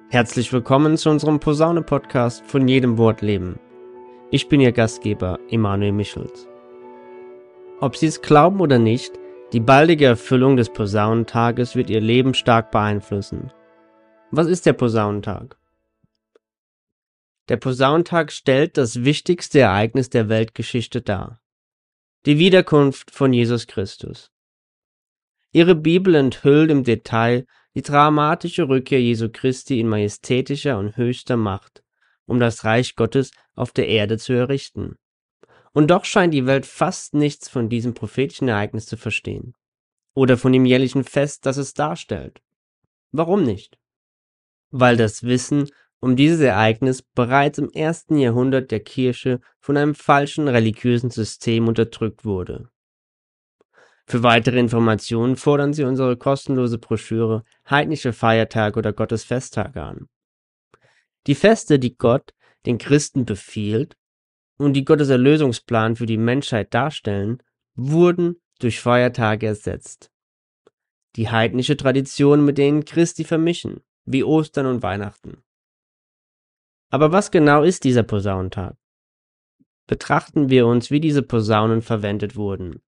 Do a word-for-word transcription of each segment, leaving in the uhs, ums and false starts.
Herzlich willkommen zu unserem Posaune-Podcast von jedem Wort Leben. Ich bin Ihr Gastgeber, Emanuel Michels. Ob Sie es glauben oder nicht, die baldige Erfüllung des Posaunentages wird Ihr Leben stark beeinflussen. Was ist der Posaunentag? Der Posaunentag stellt das wichtigste Ereignis der Weltgeschichte dar: die Wiederkunft von Jesus Christus. Ihre Bibel enthüllt im Detail die dramatische Rückkehr Jesu Christi in majestätischer und höchster Macht, um das Reich Gottes auf der Erde zu errichten. Und doch scheint die Welt fast nichts von diesem prophetischen Ereignis zu verstehen. Oder von dem jährlichen Fest, das es darstellt. Warum nicht? Weil das Wissen um dieses Ereignis bereits im ersten Jahrhundert der Kirche von einem falschen religiösen System unterdrückt wurde. Für weitere Informationen fordern Sie unsere kostenlose Broschüre Heidnische Feiertage oder Gottes Festtage an. Die Feste, die Gott den Christen befiehlt und die Gottes Erlösungsplan für die Menschheit darstellen, wurden durch Feiertage ersetzt, die heidnische Traditionen mit denen Christi vermischen, wie Ostern und Weihnachten. Aber was genau ist dieser Posaunentag? Betrachten wir uns, wie diese Posaunen verwendet wurden.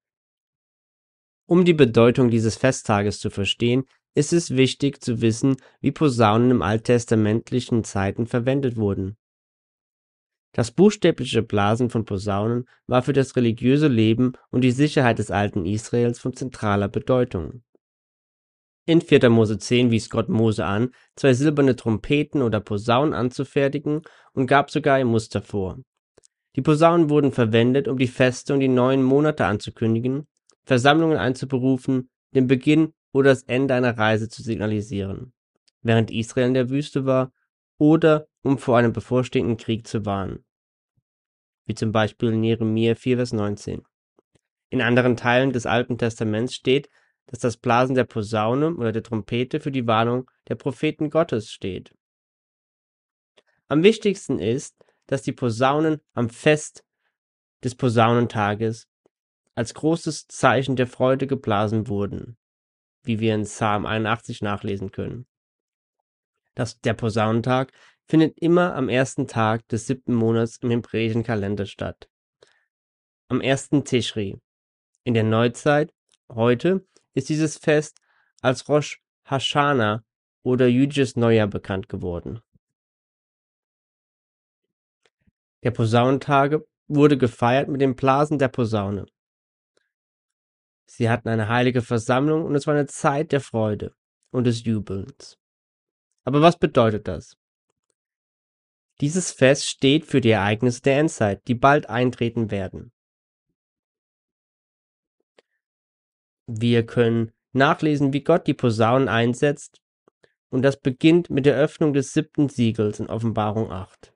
Um die Bedeutung dieses Festtages zu verstehen, ist es wichtig zu wissen, wie Posaunen im alttestamentlichen Zeiten verwendet wurden. Das buchstäbliche Blasen von Posaunen war für das religiöse Leben und die Sicherheit des alten Israels von zentraler Bedeutung. In vierter Mose zehn wies Gott Mose an, zwei silberne Trompeten oder Posaunen anzufertigen, und gab sogar ein Muster vor. Die Posaunen wurden verwendet, um die Feste und die neuen Monate anzukündigen, Versammlungen einzuberufen, den Beginn oder das Ende einer Reise zu signalisieren, während Israel in der Wüste war, oder um vor einem bevorstehenden Krieg zu warnen, wie zum Beispiel in Jeremia vier, Vers neunzehn. In anderen Teilen des Alten Testaments steht, dass das Blasen der Posaune oder der Trompete für die Warnung der Propheten Gottes steht. Am wichtigsten ist, dass die Posaunen am Fest des Posaunentages als großes Zeichen der Freude geblasen wurden, wie wir in Psalm einundachtzig nachlesen können. Das, der Posaunentag findet immer am ersten Tag des siebten Monats im hebräischen Kalender statt, am ersten Tischri. In der Neuzeit, heute, ist dieses Fest als Rosh Hashanah oder jüdisches Neujahr bekannt geworden. Der Posaunentage wurde gefeiert mit dem Blasen der Posaune. Sie hatten eine heilige Versammlung und es war eine Zeit der Freude und des Jubelns. Aber was bedeutet das? Dieses Fest steht für die Ereignisse der Endzeit, die bald eintreten werden. Wir können nachlesen, wie Gott die Posaunen einsetzt, und das beginnt mit der Öffnung des siebten Siegels in Offenbarung acht.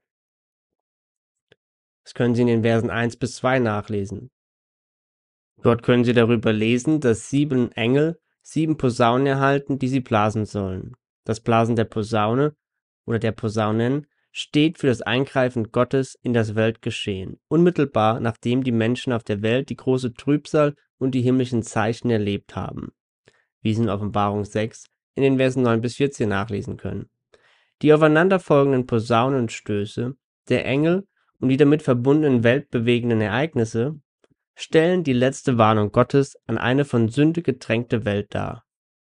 Das können Sie in den Versen eins bis zwei nachlesen. Dort können Sie darüber lesen, dass sieben Engel sieben Posaunen erhalten, die sie blasen sollen. Das Blasen der Posaune oder der Posaunen steht für das Eingreifen Gottes in das Weltgeschehen, unmittelbar nachdem die Menschen auf der Welt die große Trübsal und die himmlischen Zeichen erlebt haben, wie Sie in Offenbarung sechs in den Versen neun bis vierzehn nachlesen können. Die aufeinanderfolgenden Posaunenstöße der Engel und die damit verbundenen weltbewegenden Ereignisse stellen die letzte Warnung Gottes an eine von Sünde getränkte Welt dar.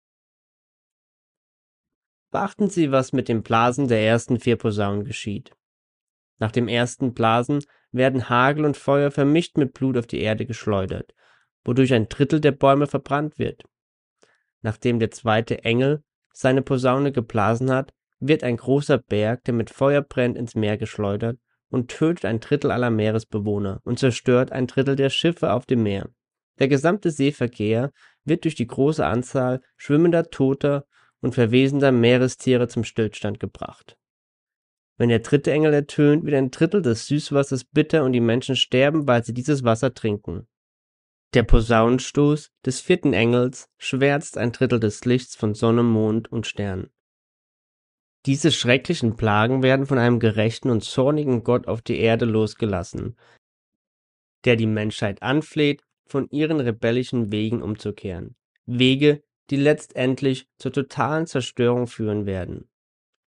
Beachten Sie, was mit dem Blasen der ersten vier Posaunen geschieht. Nach dem ersten Blasen werden Hagel und Feuer vermischt mit Blut auf die Erde geschleudert, wodurch ein Drittel der Bäume verbrannt wird. Nachdem der zweite Engel seine Posaune geblasen hat, wird ein großer Berg, der mit Feuer brennt, ins Meer geschleudert und tötet ein Drittel aller Meeresbewohner und zerstört ein Drittel der Schiffe auf dem Meer. Der gesamte Seeverkehr wird durch die große Anzahl schwimmender, toter und verwesender Meerestiere zum Stillstand gebracht. Wenn der dritte Engel ertönt, wird ein Drittel des Süßwassers bitter und die Menschen sterben, weil sie dieses Wasser trinken. Der Posaunenstoß des vierten Engels schwärzt ein Drittel des Lichts von Sonne, Mond und Sternen. Diese schrecklichen Plagen werden von einem gerechten und zornigen Gott auf die Erde losgelassen, der die Menschheit anfleht, von ihren rebellischen Wegen umzukehren. Wege, die letztendlich zur totalen Zerstörung führen werden.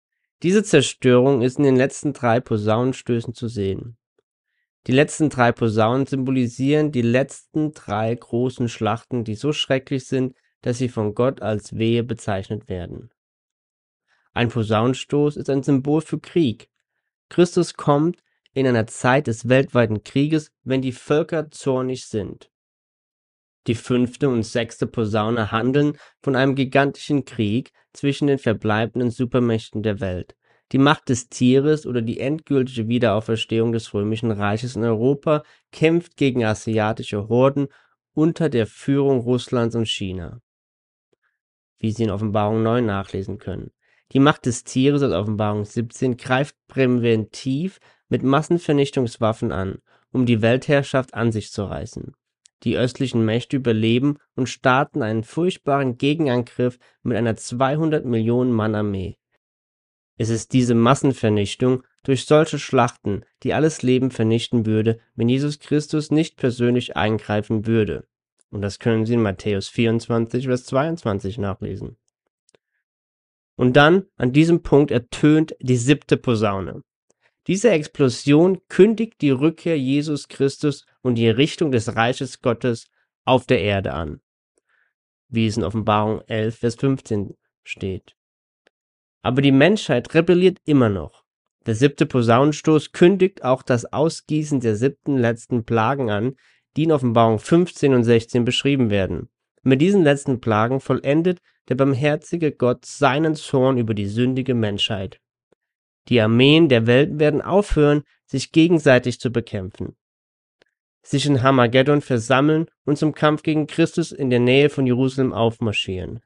Diese Zerstörung ist in den letzten drei Posaunenstößen zu sehen. Die letzten drei Posaunen symbolisieren die letzten drei großen Schlachten, die so schrecklich sind, dass sie von Gott als Wehe bezeichnet werden. Ein Posaunenstoß ist ein Symbol für Krieg. Christus kommt in einer Zeit des weltweiten Krieges, wenn die Völker zornig sind. Die fünfte und sechste Posaune handeln von einem gigantischen Krieg zwischen den verbleibenden Supermächten der Welt. Die Macht des Tieres oder die endgültige Wiederauferstehung des Römischen Reiches in Europa kämpft gegen asiatische Horden unter der Führung Russlands und China, wie Sie in Offenbarung neun nachlesen können. Die Macht des Tieres aus Offenbarung siebzehn greift präventiv mit Massenvernichtungswaffen an, um die Weltherrschaft an sich zu reißen. Die östlichen Mächte überleben und starten einen furchtbaren Gegenangriff mit einer zweihundert Millionen Mann Armee. Es ist diese Massenvernichtung durch solche Schlachten, die alles Leben vernichten würde, wenn Jesus Christus nicht persönlich eingreifen würde. Und das können Sie in Matthäus vierundzwanzig, Vers zweiundzwanzig nachlesen. Und dann, an diesem Punkt, ertönt die siebte Posaune. Diese Explosion kündigt die Rückkehr Jesus Christus und die Errichtung des Reiches Gottes auf der Erde an, wie es in Offenbarung elf, Vers fünfzehn steht. Aber die Menschheit rebelliert immer noch. Der siebte Posaunenstoß kündigt auch das Ausgießen der siebten letzten Plagen an, die in Offenbarung fünfzehn und sechzehn beschrieben werden. Mit diesen letzten Plagen vollendet der barmherzige Gott seinen Zorn über die sündige Menschheit. Die Armeen der Welt werden aufhören, sich gegenseitig zu bekämpfen, sich in Harmageddon versammeln und zum Kampf gegen Christus in der Nähe von Jerusalem aufmarschieren.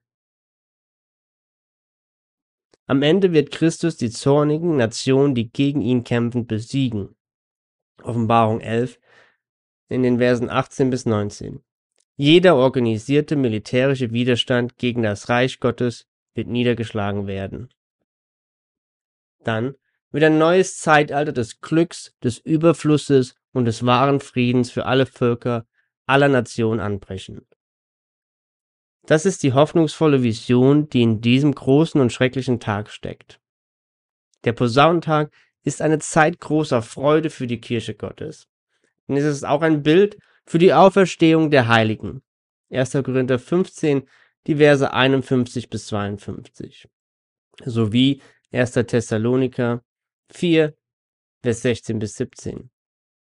Am Ende wird Christus die zornigen Nationen, die gegen ihn kämpfen, besiegen. Offenbarung elf in den Versen achtzehn bis neunzehn. Jeder organisierte militärische Widerstand gegen das Reich Gottes wird niedergeschlagen werden. Dann wird ein neues Zeitalter des Glücks, des Überflusses und des wahren Friedens für alle Völker aller Nationen anbrechen. Das ist die hoffnungsvolle Vision, die in diesem großen und schrecklichen Tag steckt. Der Posaunentag ist eine Zeit großer Freude für die Kirche Gottes. Und es ist auch ein Bild für die Auferstehung der Heiligen. erster Korinther fünfzehn, die Verse einundfünfzig bis zweiundfünfzig. Sowie erster Thessaloniker vier, Vers sechzehn bis siebzehn.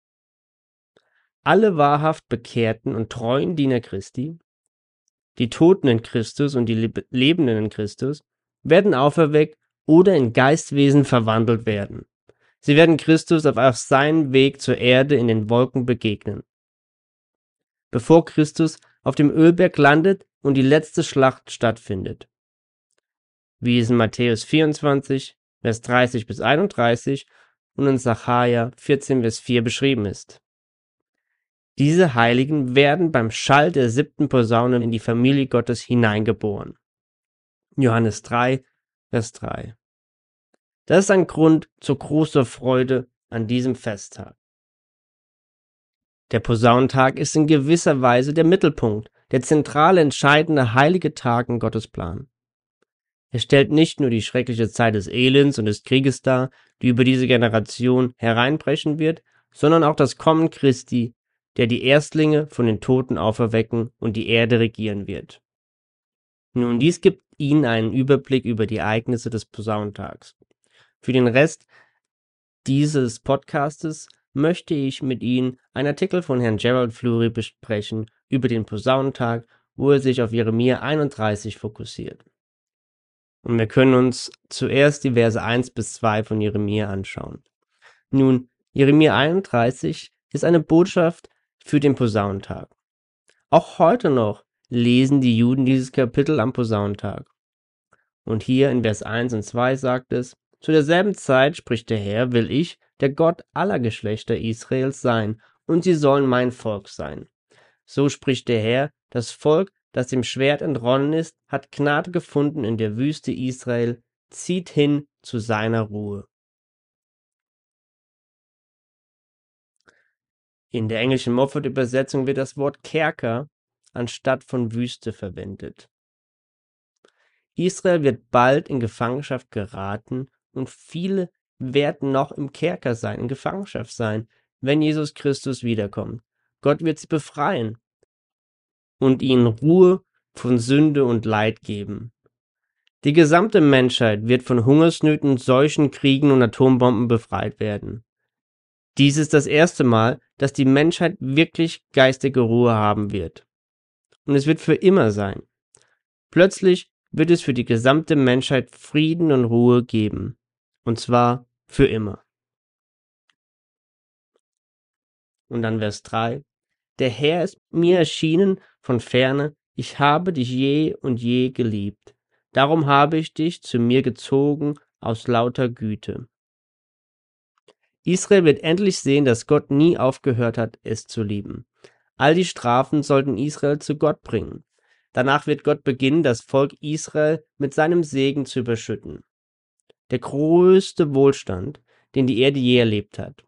Alle wahrhaft bekehrten und treuen Diener Christi, die Toten in Christus und die Lebenden in Christus, werden auferweckt oder in Geistwesen verwandelt werden. Sie werden Christus auf seinem Weg zur Erde in den Wolken begegnen, bevor Christus auf dem Ölberg landet und die letzte Schlacht stattfindet, wie es in Matthäus vierundzwanzig, Vers dreißig bis einunddreißig und in Sacharja vierzehn, Vers vier beschrieben ist. Diese Heiligen werden beim Schall der siebten Posaune in die Familie Gottes hineingeboren. Johannes drei, Vers drei. Das ist ein Grund zur großer Freude an diesem Festtag. Der Posaunentag ist in gewisser Weise der Mittelpunkt, der zentrale, entscheidende heilige Tag in Gottes Plan. Er stellt nicht nur die schreckliche Zeit des Elends und des Krieges dar, die über diese Generation hereinbrechen wird, sondern auch das Kommen Christi, der die Erstlinge von den Toten auferwecken und die Erde regieren wird. Nun, dies gibt Ihnen einen Überblick über die Ereignisse des Posaunentags. Für den Rest dieses Podcastes möchte ich mit Ihnen einen Artikel von Herrn Gerald Fleury besprechen über den Posaunentag, wo er sich auf Jeremia einunddreißig fokussiert. Und wir können uns zuerst die Verse eins bis zwei von Jeremia anschauen. Nun, Jeremia einunddreißig ist eine Botschaft für den Posaunentag. Auch heute noch lesen die Juden dieses Kapitel am Posaunentag. Und hier in Vers eins und zwei sagt es: Zu derselben Zeit, spricht der Herr, will ich, der Gott aller Geschlechter Israels sein, und sie sollen mein Volk sein. So spricht der Herr, das Volk, das dem Schwert entronnen ist, hat Gnade gefunden in der Wüste Israel, zieht hin zu seiner Ruhe. In der englischen Moffat-Übersetzung wird das Wort Kerker anstatt von Wüste verwendet. Israel wird bald in Gefangenschaft geraten und viele werden noch im Kerker sein, in Gefangenschaft sein, wenn Jesus Christus wiederkommt. Gott wird sie befreien und ihnen Ruhe von Sünde und Leid geben. Die gesamte Menschheit wird von Hungersnöten, Seuchen, Kriegen und Atombomben befreit werden. Dies ist das erste Mal, dass die Menschheit wirklich geistige Ruhe haben wird. Und es wird für immer sein. Plötzlich wird es für die gesamte Menschheit Frieden und Ruhe geben. Und zwar für immer. Und dann Vers drei. Der Herr ist mir erschienen von ferne, ich habe dich je und je geliebt. Darum habe ich dich zu mir gezogen aus lauter Güte. Israel wird endlich sehen, dass Gott nie aufgehört hat, es zu lieben. All die Strafen sollten Israel zu Gott bringen. Danach wird Gott beginnen, das Volk Israel mit seinem Segen zu überschütten. Der größte Wohlstand, den die Erde je erlebt hat.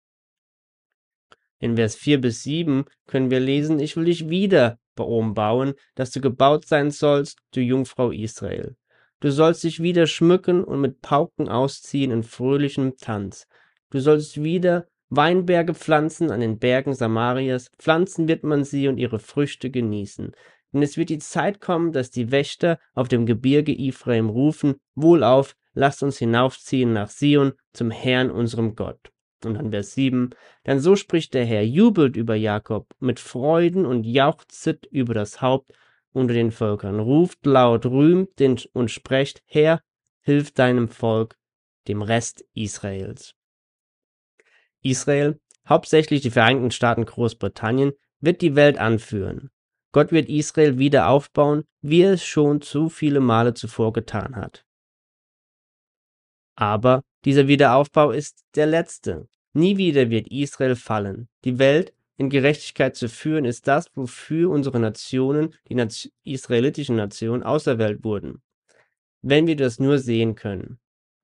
In Vers vier bis sieben können wir lesen, ich will dich wieder umbauen, dass du gebaut sein sollst, du Jungfrau Israel. Du sollst dich wieder schmücken und mit Pauken ausziehen in fröhlichem Tanz. Du sollst wieder Weinberge pflanzen an den Bergen Samarias, pflanzen wird man sie und ihre Früchte genießen. Denn es wird die Zeit kommen, dass die Wächter auf dem Gebirge Ephraim rufen, wohlauf, lasst uns hinaufziehen nach Sion, zum Herrn, unserem Gott. Und dann Vers sieben, denn so spricht der Herr, jubelt über Jakob, mit Freuden und jauchzet über das Haupt unter den Völkern, ruft laut, rühmt den und sprecht, Herr, hilf deinem Volk, dem Rest Israels. Israel, hauptsächlich die Vereinigten Staaten Großbritannien, wird die Welt anführen. Gott wird Israel wieder aufbauen, wie er es schon zu viele Male zuvor getan hat. Aber dieser Wiederaufbau ist der letzte. Nie wieder wird Israel fallen. Die Welt in Gerechtigkeit zu führen, ist das, wofür unsere Nationen, die Nation, israelitischen Nationen, auserwählt wurden. Wenn wir das nur sehen können.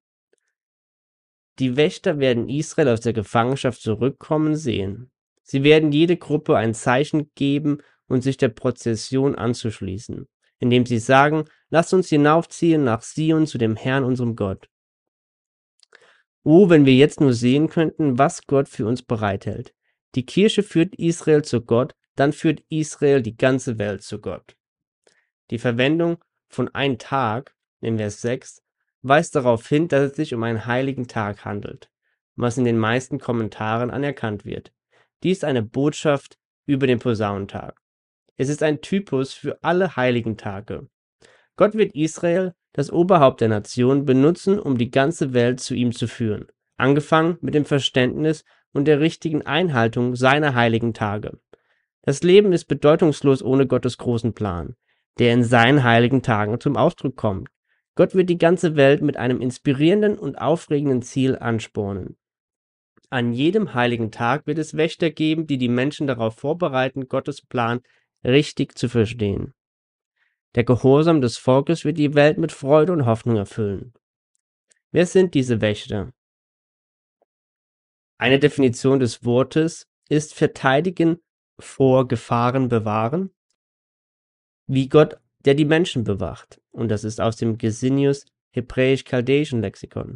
Die Wächter werden Israel aus der Gefangenschaft zurückkommen sehen. Sie werden jede Gruppe ein Zeichen geben und sich der Prozession anzuschließen, indem sie sagen, lasst uns hinaufziehen nach Sion zu dem Herrn, unserem Gott. Oh, wenn wir jetzt nur sehen könnten, was Gott für uns bereithält. Die Kirche führt Israel zu Gott, dann führt Israel die ganze Welt zu Gott. Die Verwendung von ein Tag in Vers sechs weist darauf hin, dass es sich um einen heiligen Tag handelt, was in den meisten Kommentaren anerkannt wird. Dies ist eine Botschaft über den Posaunentag. Es ist ein Typus für alle heiligen Tage. Gott wird Israel, das Oberhaupt der Nation, benutzen, um die ganze Welt zu ihm zu führen, angefangen mit dem Verständnis und der richtigen Einhaltung seiner heiligen Tage. Das Leben ist bedeutungslos ohne Gottes großen Plan, der in seinen heiligen Tagen zum Ausdruck kommt. Gott wird die ganze Welt mit einem inspirierenden und aufregenden Ziel anspornen. An jedem heiligen Tag wird es Wächter geben, die die Menschen darauf vorbereiten, Gottes Plan richtig zu verstehen. Der Gehorsam des Volkes wird die Welt mit Freude und Hoffnung erfüllen. Wer sind diese Wächter? Eine Definition des Wortes ist verteidigen, vor Gefahren bewahren, wie Gott, der die Menschen bewacht. Und das ist aus dem Gesenius Hebräisch-Chaldäischen Lexikon.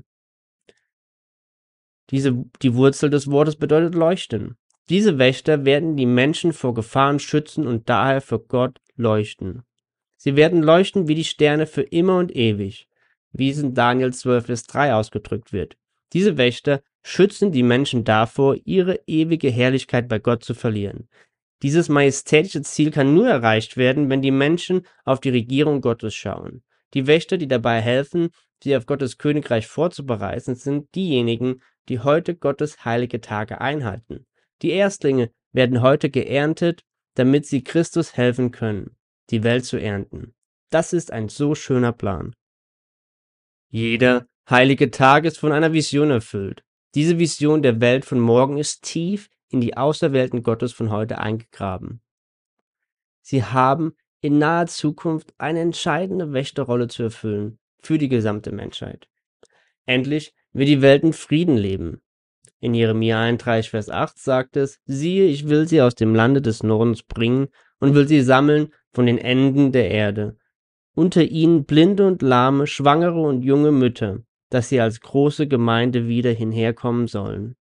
Diese, die Wurzel des Wortes bedeutet leuchten. Diese Wächter werden die Menschen vor Gefahren schützen und daher für Gott leuchten. Sie werden leuchten wie die Sterne für immer und ewig, wie es in Daniel zwölf Vers drei ausgedrückt wird. Diese Wächter schützen die Menschen davor, ihre ewige Herrlichkeit bei Gott zu verlieren. Dieses majestätische Ziel kann nur erreicht werden, wenn die Menschen auf die Regierung Gottes schauen. Die Wächter, die dabei helfen, sie auf Gottes Königreich vorzubereiten, sind diejenigen, die heute Gottes heilige Tage einhalten. Die Erstlinge werden heute geerntet, damit sie Christus helfen können, die Welt zu ernten. Das ist ein so schöner Plan. Jeder heilige Tag ist von einer Vision erfüllt. Diese Vision der Welt von morgen ist tief in die Auserwählten Gottes von heute eingegraben. Sie haben in naher Zukunft eine entscheidende Wächterrolle zu erfüllen für die gesamte Menschheit. Endlich wird die Welt in Frieden leben. In Jeremia einunddreißig Vers acht sagt es, siehe, ich will sie aus dem Lande des Nordens bringen und will sie sammeln von den Enden der Erde. Unter ihnen Blinde und Lahme, Schwangere und junge Mütter. dass sie als große Gemeinde wieder hinherkommen sollen.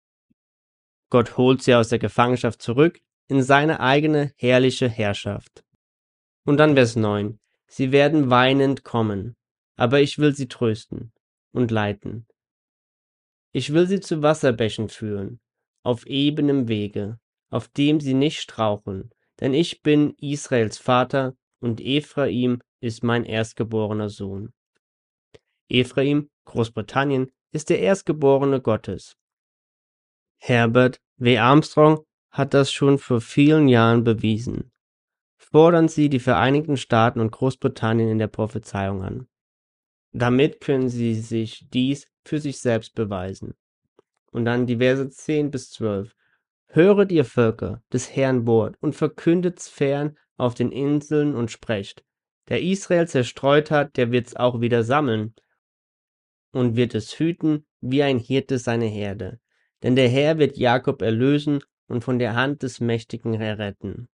Gott holt sie aus der Gefangenschaft zurück in seine eigene herrliche Herrschaft. Und dann Vers neun. Sie werden weinend kommen, aber ich will sie trösten und leiten. Ich will sie zu Wasserbächen führen, auf ebenem Wege, auf dem sie nicht straucheln, denn ich bin Israels Vater und Ephraim ist mein erstgeborener Sohn. Ephraim, Großbritannien, ist der Erstgeborene Gottes. Herbert W. Armstrong hat das schon vor vielen Jahren bewiesen. Fordern Sie die Vereinigten Staaten und Großbritannien in der Prophezeiung an. Damit können Sie sich dies für sich selbst beweisen. Und dann die Verse zehn bis zwölf. Höret ihr Völker des Herrn Wort und verkündet's fern auf den Inseln und sprecht. Der Israel zerstreut hat, der wird's auch wieder sammeln und wird es hüten, wie ein Hirte seine Herde. Denn der Herr wird Jakob erlösen und von der Hand des Mächtigen erretten.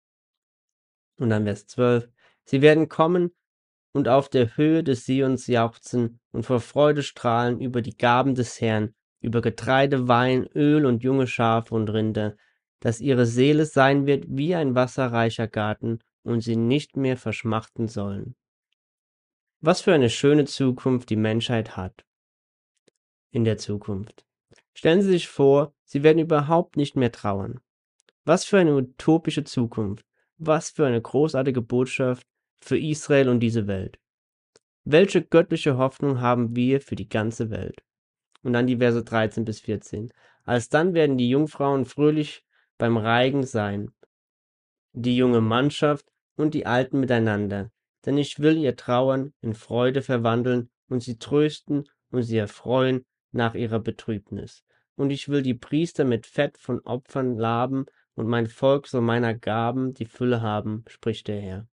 Und dann Vers zwölf. Sie werden kommen und auf der Höhe des Sions jauchzen und vor Freude strahlen über die Gaben des Herrn, über Getreide, Wein, Öl und junge Schafe und Rinder, dass ihre Seele sein wird wie ein wasserreicher Garten und sie nicht mehr verschmachten sollen. Was für eine schöne Zukunft die Menschheit hat. In der Zukunft. Stellen Sie sich vor, Sie werden überhaupt nicht mehr trauern. Was für eine utopische Zukunft. Was für eine großartige Botschaft für Israel und diese Welt. Welche göttliche Hoffnung haben wir für die ganze Welt? Und dann die Verse dreizehn bis vierzehn. Alsdann werden die Jungfrauen fröhlich beim Reigen sein, die junge Mannschaft und die Alten miteinander. Denn ich will ihr Trauern in Freude verwandeln und sie trösten und sie erfreuen nach ihrer Betrübnis. Und ich will die Priester mit Fett von Opfern laben und mein Volk soll meiner Gaben die Fülle haben, spricht der Herr.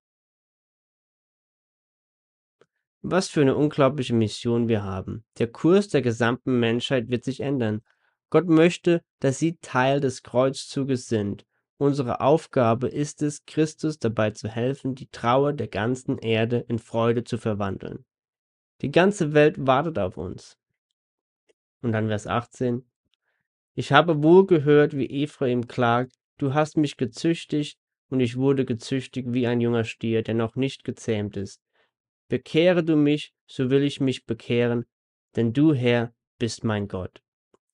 Was für eine unglaubliche Mission wir haben. Der Kurs der gesamten Menschheit wird sich ändern. Gott möchte, dass sie Teil des Kreuzzuges sind. Unsere Aufgabe ist es, Christus dabei zu helfen, die Trauer der ganzen Erde in Freude zu verwandeln. Die ganze Welt wartet auf uns. Und dann Vers achtzehn. Ich habe wohl gehört, wie Ephraim klagt, du hast mich gezüchtigt und ich wurde gezüchtigt wie ein junger Stier, der noch nicht gezähmt ist. Bekehre du mich, so will ich mich bekehren, denn du, Herr, bist mein Gott.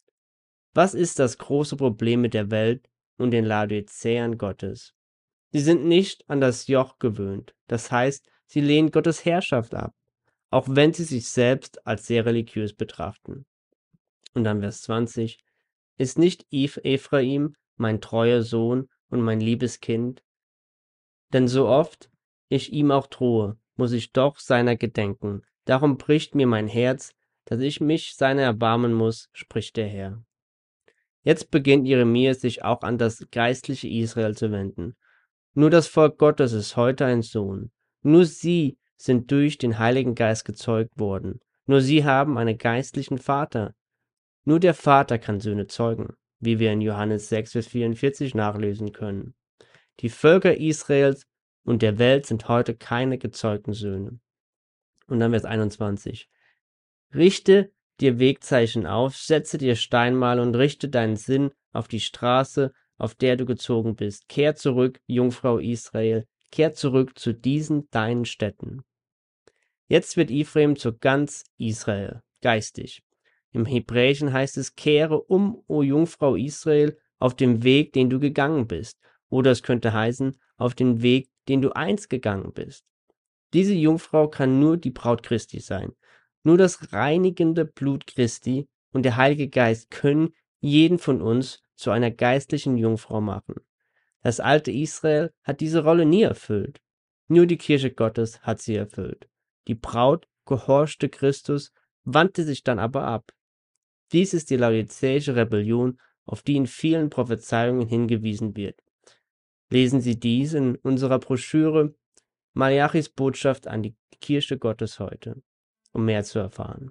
Was ist das große Problem mit der Welt und den Laodicäern Gottes? Sie sind nicht an das Joch gewöhnt, das heißt, sie lehnen Gottes Herrschaft ab, auch wenn sie sich selbst als sehr religiös betrachten. Und dann Vers zwanzig. Ist nicht Ephraim mein treuer Sohn und mein liebes Kind? Denn so oft ich ihm auch drohe, muss ich doch seiner gedenken. Darum bricht mir mein Herz, dass ich mich seiner erbarmen muss, spricht der Herr. Jetzt beginnt Jeremia sich auch an das geistliche Israel zu wenden. Nur das Volk Gottes ist heute ein Sohn. Nur sie sind durch den Heiligen Geist gezeugt worden. Nur sie haben einen geistlichen Vater. Nur der Vater kann Söhne zeugen, wie wir in Johannes sechs, Vers vierundvierzig nachlesen können. Die Völker Israels und der Welt sind heute keine gezeugten Söhne. Und dann Vers einundzwanzig. Richte dir Wegzeichen auf, setze dir Steinmal und richte deinen Sinn auf die Straße, auf der du gezogen bist. Kehr zurück, Jungfrau Israel, kehr zurück zu diesen deinen Städten. Jetzt wird Ephraim zu ganz Israel, geistig. Im Hebräischen heißt es, kehre um, o Jungfrau Israel, auf dem Weg, den du gegangen bist. Oder es könnte heißen, auf den Weg, den du einst gegangen bist. Diese Jungfrau kann nur die Braut Christi sein. Nur das reinigende Blut Christi und der Heilige Geist können jeden von uns zu einer geistlichen Jungfrau machen. Das alte Israel hat diese Rolle nie erfüllt. Nur die Kirche Gottes hat sie erfüllt. Die Braut gehorchte Christus, wandte sich dann aber ab. Dies ist die laodizäische Rebellion, auf die in vielen Prophezeiungen hingewiesen wird. Lesen Sie dies in unserer Broschüre Malachis Botschaft an die Kirche Gottes heute, um mehr zu erfahren.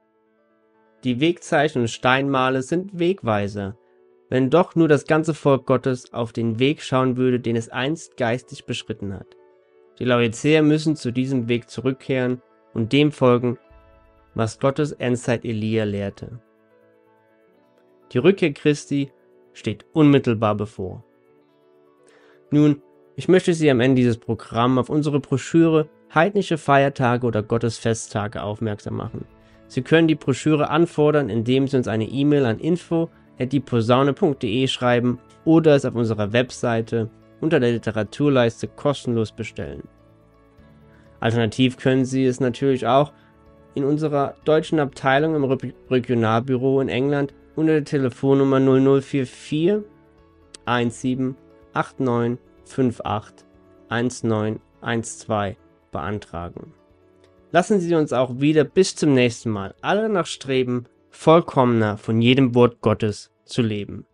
Die Wegzeichen und Steinmale sind Wegweiser. Wenn doch nur das ganze Volk Gottes auf den Weg schauen würde, den es einst geistig beschritten hat. Die Laodicäer müssen zu diesem Weg zurückkehren und dem folgen, was Gottes Endzeit Elia lehrte. Die Rückkehr Christi steht unmittelbar bevor. Nun, ich möchte Sie am Ende dieses Programms auf unsere Broschüre Heidnische Feiertage oder Gottesfesttage aufmerksam machen. Sie können die Broschüre anfordern, indem Sie uns eine E-Mail an info at die posaune punkt de schreiben oder es auf unserer Webseite unter der Literaturleiste kostenlos bestellen. Alternativ können Sie es natürlich auch in unserer deutschen Abteilung im Re- Regionalbüro in England unter der Telefonnummer null null vier vier eins sieben acht neun fünf acht eins neun eins zwei beantragen. Lassen Sie uns auch wieder bis zum nächsten Mal alle danach streben, vollkommener von jedem Wort Gottes zu leben.